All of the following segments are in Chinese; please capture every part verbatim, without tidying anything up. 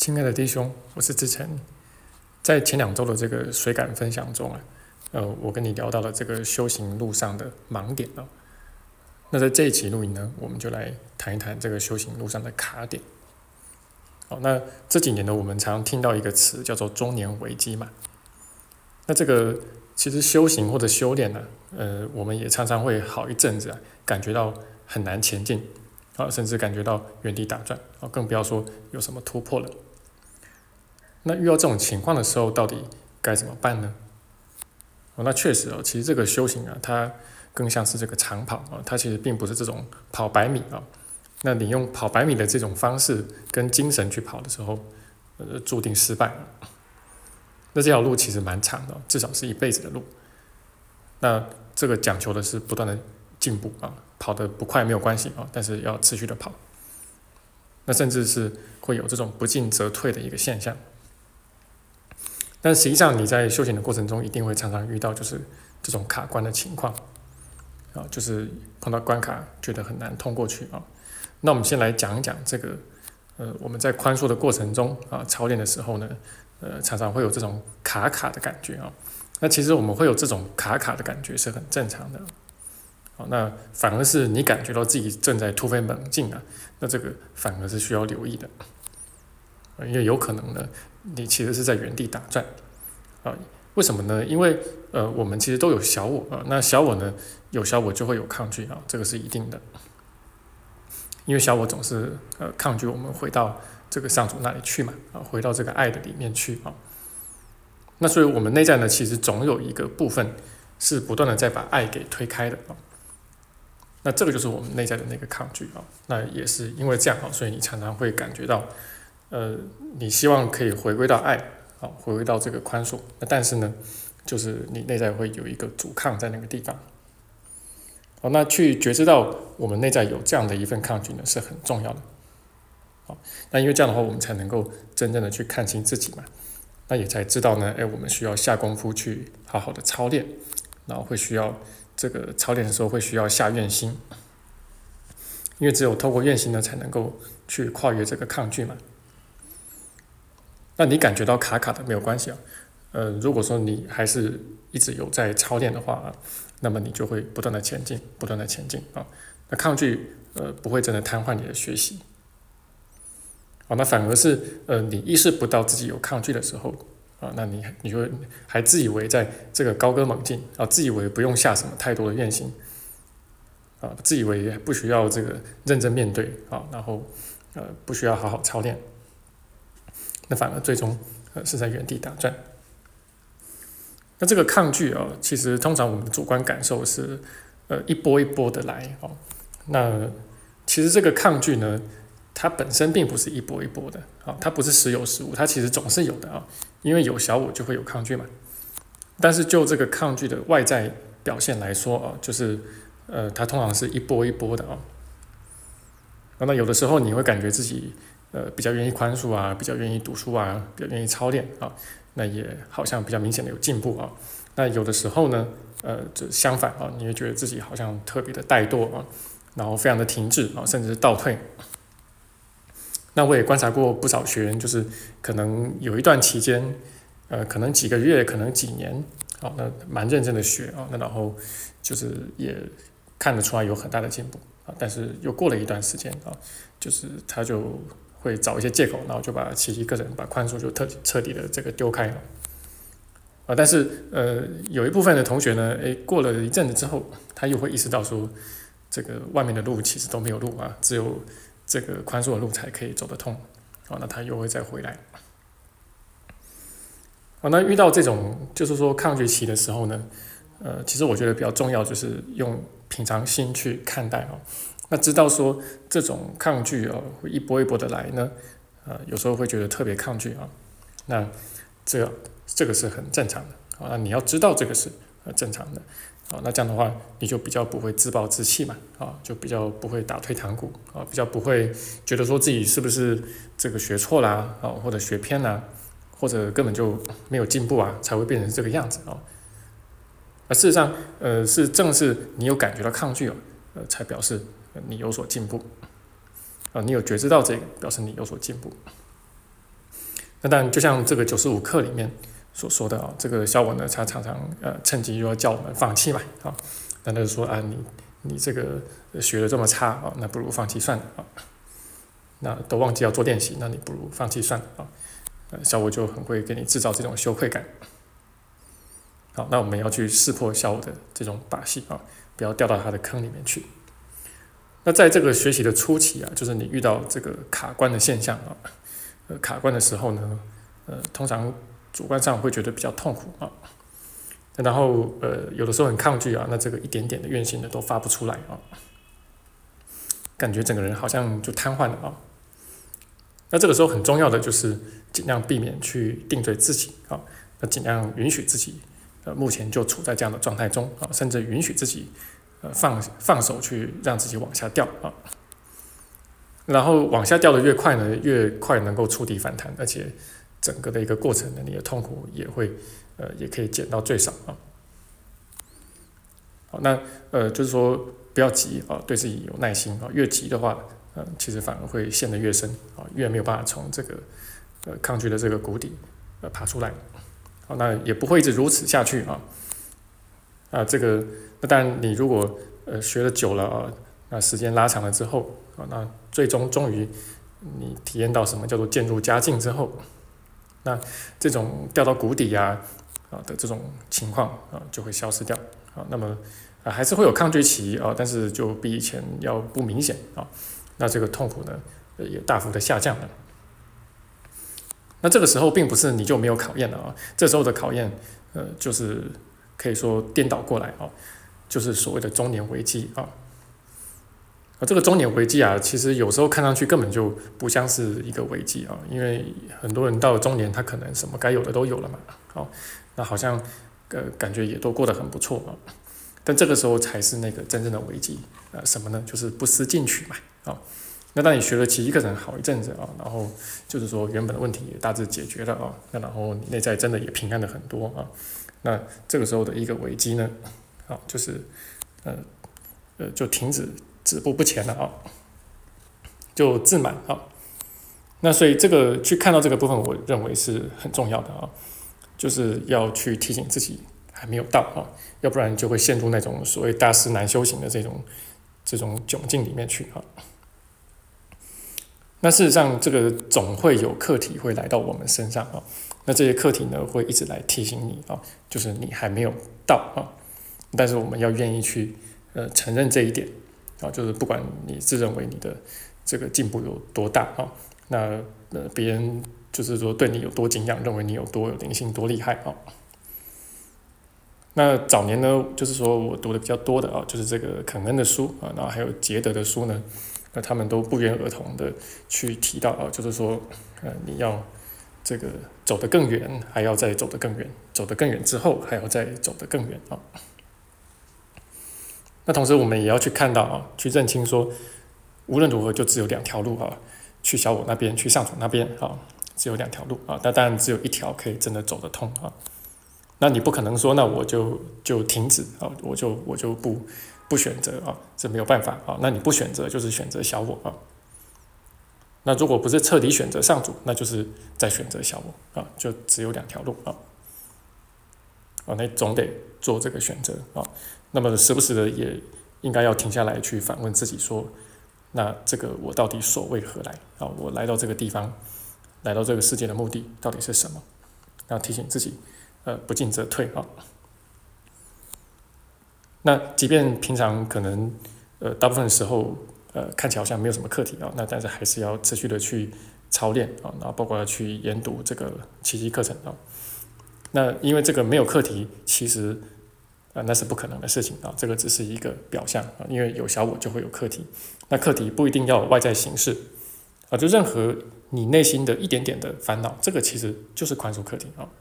亲爱的弟兄，我是志成。在前两周的这个水感分享中啊，呃，我跟你聊到了这个修行路上的盲点哦。那在这一期录影呢，我们就来谈一谈这个修行路上的卡点。好，那这几年呢，我们常听到一个词叫做中年危机嘛。那这个其实修行或者修炼呢、啊，呃，我们也常常会好一阵子啊，感觉到很难前进啊，甚至感觉到原地打转啊，更不要说有什么突破了。那遇到这种情况的时候，到底该怎么办呢？哦，那确实哦，其实这个修行啊，它更像是这个长跑啊，它其实并不是这种跑百米啊。那你用跑百米的这种方式跟精神去跑的时候，呃，注定失败了。那这条路其实蛮长的，至少是一辈子的路。那这个讲求的是不断的进步啊，跑得不快没有关系啊，但是要持续的跑。那甚至是会有这种不进则退的一个现象。但实际上你在修行的过程中，一定会常常遇到就是这种卡关的情况啊，就是碰到关卡觉得很难通过去啊。那我们先来讲一讲这个，呃，我们在宽恕的过程中啊，操练的时候呢，呃，常常会有这种卡卡的感觉啊。那其实我们会有这种卡卡的感觉是很正常的。好，那反而是你感觉到自己正在突飞猛进啊，那这个反而是需要留意的，因为有可能呢，你其实是在原地打转啊。为什么呢？因为呃，我们其实都有小我啊，那小我呢，有小我就会有抗拒啊，这个是一定的。因为小我总是呃抗拒我们回到这个上主那里去嘛，啊，回到这个爱的里面去啊。那所以我们内在呢，其实总有一个部分是不断的在把爱给推开的啊。那这个就是我们内在的那个抗拒啊。那也是因为这样啊，所以你常常会感觉到，呃，你希望可以回归到爱啊，回归到这个宽恕。那但是呢，就是你内在会有一个阻抗在那个地方。好，那去觉知到我们内在有这样的一份抗拒呢，是很重要的。好，那因为这样的话，我们才能够真正的去看清自己嘛。那也才知道呢，哎，我们需要下功夫去好好的操练，然后会需要这个操练的时候会需要下愿心，因为只有透过愿心呢，才能够去跨越这个抗拒嘛。那你感觉到卡卡的没有关系啊，呃，如果说你还是一直有在操练的话啊，那么你就会不断的前进，不断的前进啊。那抗拒呃不会真的瘫痪你的学习。啊，那反而是呃，你意识不到自己有抗拒的时候啊，那你你就还自以为在这个高歌猛进啊，自以为不用下什么太多的愿心啊，自以为不需要这个认真面对啊，然后呃不需要好好操练，那反而最终呃是在原地打转。那这个抗拒啊，其实通常我们的主观感受是呃一波一波的来哦。那其实这个抗拒呢，它本身并不是一波一波的啊，它不是时有时无，它其实总是有的啊，因为有小我就会有抗拒嘛。但是就这个抗拒的外在表现来说啊，就是呃，它通常是一波一波的啊。那有的时候你会感觉自己呃比较愿意宽恕啊，比较愿意读书啊，比较愿意操练啊，那也好像比较明显的有进步啊。那有的时候呢，呃，就相反啊，你会觉得自己好像特别的怠惰啊，然后非常的停滞啊，甚至是倒退。那我也观察过不少学员，就是可能有一段期间，呃，可能几个月，可能几年，好，那蛮认真的学啊，那然后就是也看得出来有很大的进步啊，但是又过了一段时间啊，就是他就会找一些借口，然后就把其余个人把宽恕就彻彻底的这个丢开了啊，但是呃，有一部分的同学呢，诶，过了一阵子之后，他又会意识到说，这个外面的路其实都没有路啊，只有这个宽恕的路才可以走得通，哦，那他又会再回来。哦，那遇到这种就是说抗拒期的时候呢，呃，其实我觉得比较重要就是用平常心去看待哦。那知道说这种抗拒哦，会一波一波的来呢，呃，有时候会觉得特别抗拒啊，那这个这个是很正常的啊，那你要知道这个是呃正常的。啊，那这样的话，你就比较不会自暴自弃嘛，啊，就比较不会打退堂鼓，啊，比较不会觉得说自己是不是这个学错啦，啊，或者学偏啦，或者根本就没有进步啊，才会变成这个样子啊。而事实上，呃，是正是你有感觉到抗拒哦，呃，才表示你有所进步，啊，你有觉知到这个，表示你有所进步。 那当然，就像这个九十五课里面所说的啊，这个小我呢，他常常呃趁机又要叫我们放弃嘛啊，那他就说啊，你你这个学的这么差啊，那不如放弃算了啊。那都忘记要做练习，那你不如放弃算了啊。呃，小我就很会给你制造这种羞愧感。好，那我们要去识破小我的这种把戏啊，不要掉到他的坑里面去。那在这个学习的初期啊，就是你遇到这个卡关的现象啊，呃，卡关的时候呢，呃，通常主观上会觉得比较痛苦啊，然后呃，有的时候很抗拒啊，那这个一点点的愿心呢都发不出来啊，感觉整个人好像就瘫痪了啊。那这个时候很重要的就是尽量避免去定罪自己啊，那尽量允许自己呃目前就处在这样的状态中啊，甚至允许自己呃放放手去让自己往下掉啊，然后往下掉的越快呢，越快能够触底反弹，而且整个的一个过程呢，你的痛苦也会呃也可以减到最少啊。好，那呃就是说不要急啊，对自己有耐心啊，越急的话。呃，其实反而会陷得越深啊，越没有办法从这个呃抗拒的这个谷底呃爬出来。好，那也不会一直如此下去啊。啊，这个那当然，你如果呃学了久了啊，那时间拉长了之后啊，那最终终于你体验到什么叫做渐入佳境之后，那这种掉到谷底呀啊的这种情况啊就会消失掉啊。那么啊还是会有抗拒期啊，但是就比以前要不明显啊。那这个痛苦呢，也大幅的下降了。那这个时候并不是你就没有考验了啊，这时候的考验，呃，就是可以说颠倒过来啊，就是所谓的中年危机啊。啊，这个中年危机啊，其实有时候看上去根本就不像是一个危机啊，因为很多人到了中年，他可能什么该有的都有了嘛，好，那好像呃感觉也都过得很不错啊。但这个时候才是那个真正的危机啊、呃，什么呢？就是不思进取嘛。啊，那当你学了奇迹课程好一阵子啊，然后就是说原本的问题也大致解决了啊，那然后你内在真的也平安了很多啊，那这个时候的一个危机呢，啊，就是呃呃就停止止步不前了啊，就自满啊，那所以这个去看到这个部分，我认为是很重要的啊，就是要去提醒自己还没有到啊，要不然就会陷入那种所谓大师难修行的这种这种窘境里面去啊。那事实上，这个总会有课题会来到我们身上啊。那这些课题呢，会一直来提醒你啊，就是你还没有到啊。但是我们要愿意去呃承认这一点啊，就是不管你自认为你的这个进步有多大啊，那呃别人就是说对你有多敬仰，认为你有多有灵性多厉害啊。那早年呢，就是说我读的比较多的啊，就是这个肯恩的书啊，然后还有杰德的书呢。那他们都不约而同的去提到啊，就是说，呃，你要这个走得更远，还要再走得更远，走得更远之后，还要再走得更远啊。那同时我们也要去看到啊，去认清说，无论如何就只有两条路啊，去小我那边，去上主那边啊，只有两条路啊。那当然只有一条可以真的走得通啊。那你不可能说，那我就就停止啊，我就我就不。不选择啊，这没有办法啊。那你不选择，就是选择小我啊。那如果不是彻底选择上主，那就是在选择小我啊，就只有两条路啊。啊，那总得做这个选择啊。那么时不时的也应该要停下来去反问自己说，那这个我到底所为何来啊？我来到这个地方，来到这个世界的目的到底是什么？要提醒自己，呃，不进则退啊。那即便平常可能呃大部分时候呃看起来好像没有什么课题啊，那但是还是要持续的去操练啊，然后包括要去研读这个奇迹课程啊。那因为这个没有课题，其实啊、呃、那是不可能的事情啊，这个只是一个表象啊，因为有小我就会有课题，那课题不一定要有外在形式啊，就任何你内心的一点点的烦恼，这个其实就是宽恕课题啊。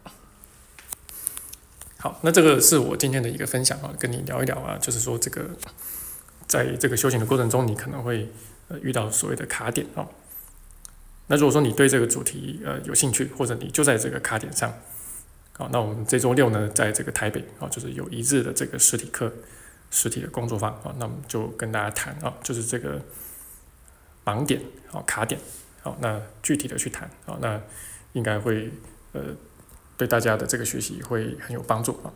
好，那这个是我今天的一个分享啊，跟你聊一聊啊，就是说这个在这个修行的过程中，你可能会呃遇到所谓的卡点啊。那如果说你对这个主题呃有兴趣，或者你就在这个卡点上，好，那我们这周六呢，在这个台北啊，就是有一日的这个实体课、实体的工作坊啊，那我们就跟大家谈啊，就是这个盲点啊、卡点，好，那具体的去谈啊，那应该会呃对大家的这个学习会很有帮助啊。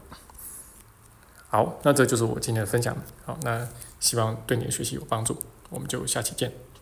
好，那这就是我今天的分享。好，那希望对你的学习有帮助，我们就下期见。